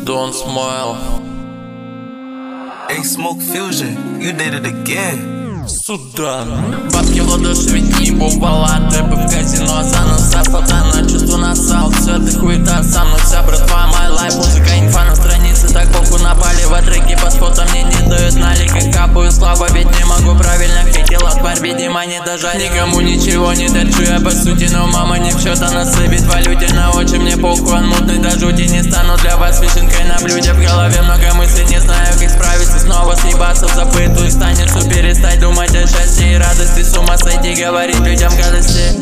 Don't smile. Hey, Smoke Fusion, you did it again. Судан. Бабки в ладоши, ведь не бывало. Тэпы в казино, заноса, сатана, чувство насал. Все ты хуета, со мной вся братва, my life. Музыка, инфа на странице, так похуй напали. В треки по спотам мне не дают налика. Капаю слабо, ведь не могу правильно. Хотела тварь, видимо, не дожать. Никому ничего не торчу я по сути, но мама не в счет, она сыпет в валюте на очи. Мне похуй, он мутный, до жути не стану для вас вишенкой на блюде. В голове много мыслей, не знаю, как справиться. Снова съебаться в забытую станицу, перестать думать о счастье и радости. С ума сойти, говорить людям гадости.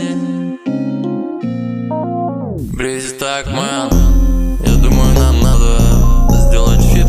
Брейзи так, мэн. Я думаю, нам надо сделать фит.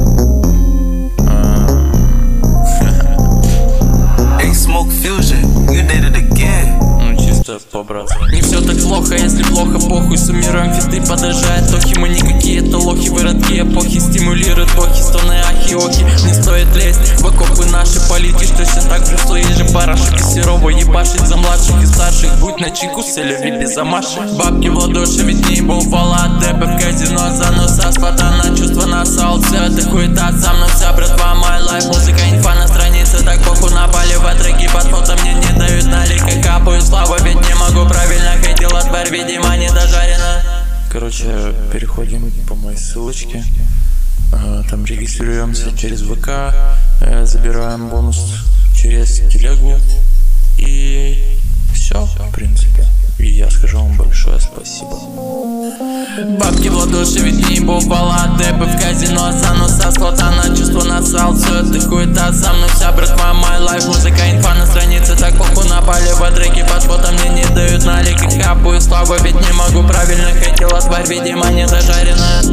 Hey, Smoke Fusion, you did it again. Ну чисто по-братски. Не все так плохо, если плохо, похуй. Суммируем фиты, подражает тохи. Мы не какие-то лохи, выродки эпохи. Стимулируют бохи, стоны ахи-охи. Не стоит лезть в окопы наши политики, что все так же, что есть же парашек и серово ебашить за младших и старших. Будь начеку, селеви без замашек. Бабки в ладоши, ведь не бывало. Тэпы в казино, заноса, спатана, чувство насал. Все это хуета, со мной вся братва, my life. Музыка, инфа на странице, так похуй напали. В треки под фото мне не дают налика. Капаю слабо, ведь не могу правильно. Хотела тварь, видимо, не дожарена. Короче, переходим по моей ссылочке. Там регистрируемся через ВК, забираем бонус через телегу. И все, в принципе. И я скажу вам большое спасибо. Бабки в ладоши, ведь не бывало. Тэпы в казино, заноса, сплатана, чувство насал. Все это хуета, со мной вся братва, my life. Музыка, инфа на странице, так похуй напали. В треки под фото мне не дают налика. Капаю слабо, ведь не могу правильно. Хотела тварь, видимо, не дожаренная.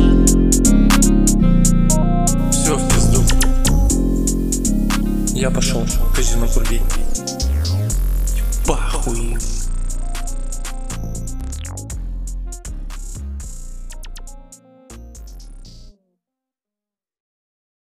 Все в пизду. Я пошел в казино курить. Похуй.